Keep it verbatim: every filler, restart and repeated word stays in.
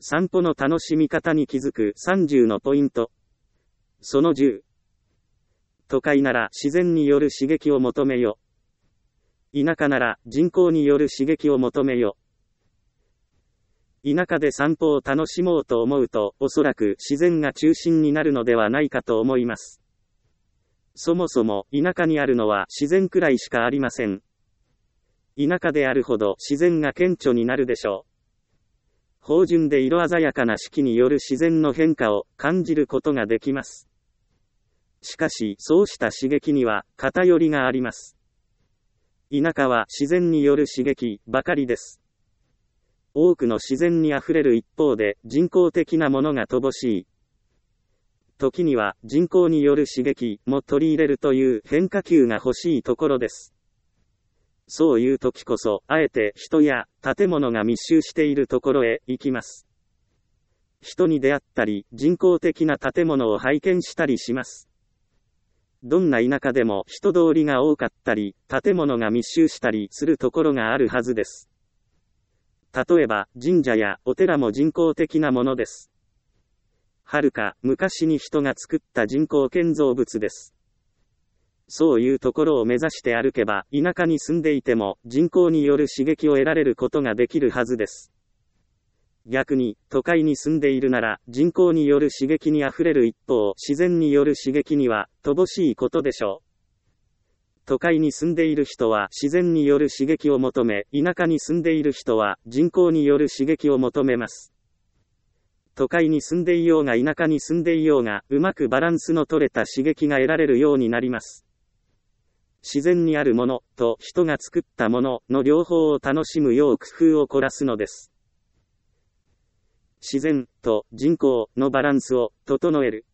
散歩の楽しみ方に気づくさんじゅうのポイント。そのじゅう。都会なら自然による刺激を求めよ。田舎なら人口による刺激を求めよ。田舎で散歩を楽しもうと思うと、おそらく自然が中心になるのではないかと思います。そもそも田舎にあるのは自然くらいしかありません。田舎であるほど自然が顕著になるでしょう。芳醇で色鮮やかな四季による自然の変化を感じることができます。しかし、そうした刺激には偏りがあります。田舎は自然による刺激ばかりです。多くの自然にあふれる一方で人工的なものが乏しい。時には人工による刺激も取り入れるという変化球が欲しいところです。そういう時こそ、あえて人や建物が密集しているところへ行きます。人に出会ったり、人工的な建物を拝見したりします。どんな田舎でも人通りが多かったり、建物が密集したりするところがあるはずです。例えば、神社やお寺も人工的なものです。はるか昔に人が作った人工建造物です。そういうところを目指して歩けば、田舎に住んでいても人工による刺激を得られることができるはずです。逆に、都会に住んでいるなら、人工による刺激にあふれる一方、自然による刺激には乏しいことでしょう。都会に住んでいる人は自然による刺激を求め、田舎に住んでいる人は人工による刺激を求めます。都会に住んでいようが田舎に住んでいようが、うまくバランスの取れた刺激が得られるようになります。自然にあるものと人が作ったものの両方を楽しむよう工夫を凝らすのです。自然と人工のバランスを整える。